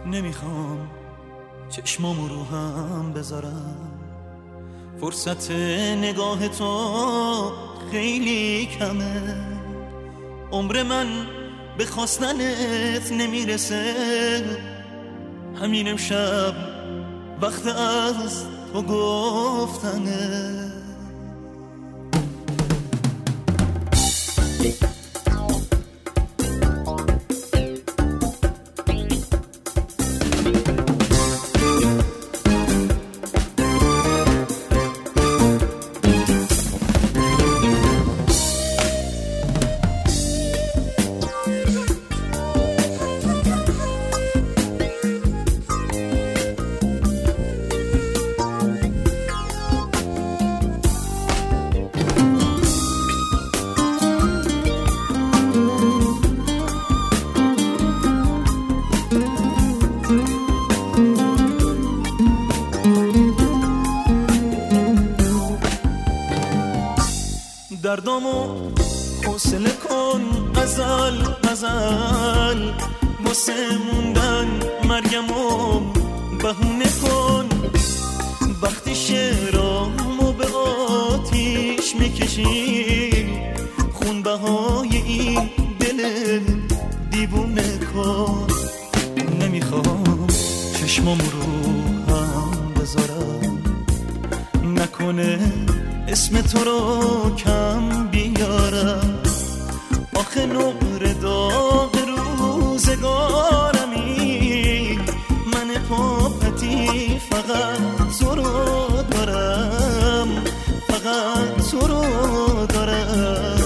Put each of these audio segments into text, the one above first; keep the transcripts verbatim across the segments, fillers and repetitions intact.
نمیخوام چشمامو رو هم بذارم، فرصت نگاه تو خیلی کمه، عمر من به خواستنت نمیرسه، همین امشب وقت از تو گفتنه. دردامو حوصله کن ازل ازل، واسه موندن مرگمو بهونه کن، وقتی شعرامو به آتیش میکشی، خون بهای این دل دیوونه کن. نمیخوام چشمامو رو هم بذارم، نکنه اسم تو رو کم بیارم، آخه نقر داغ روزگارمی، من پاپتی فقط تو رو دارم، فقط تو رو دارم.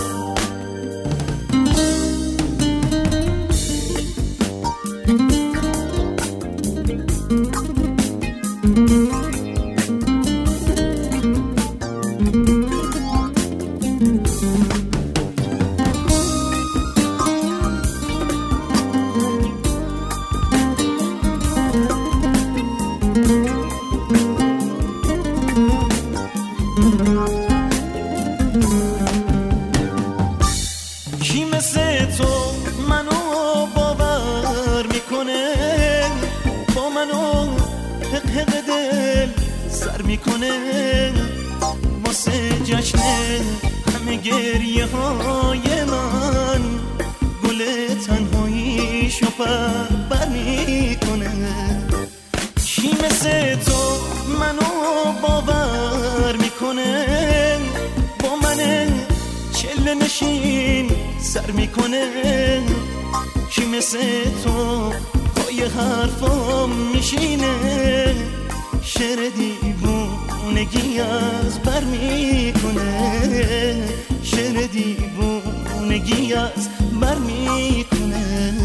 کی مثل تو منو باور میکنه، با منو حق حق دل سر میکنه، واسه جشن همه گریه های من، گل تنهاییشو پر میکنه. کی مثل تو منو باور میکنه، با من چله نشین سر میکنه، کی مثل تو پای حرفام میشینه، شعر دیوونگی از بر میکنه، شعر دیوونگی از بر میکنه.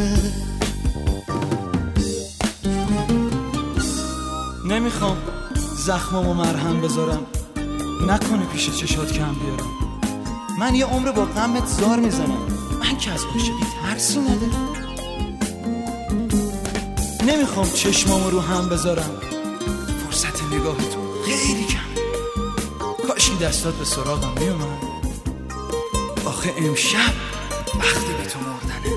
نمیخوام زخمامو مرهم بذارم، نکنه پیش چشات کم بیارم، من یه عمر با غمت زار میزنم، من که از عاشقی ترسی ندارم. نمیخوام چشمامو رو هم بذارم، فرصت نگاه تو خیلی کمه، کاشکی دستات به سراغم میومد، آخه امشب وقت بی تو مردنه.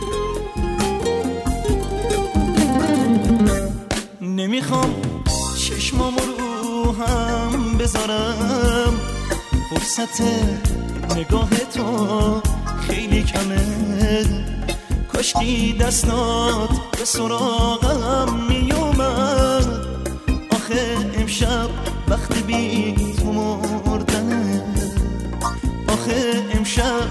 نمیخوام چشمامو رو هم بذارم، فرصت نگاه تو خیلی کمه، کاشکی دستات به سراغم میومد، آخه امشب وقت بی تو مردنه، آخه امشب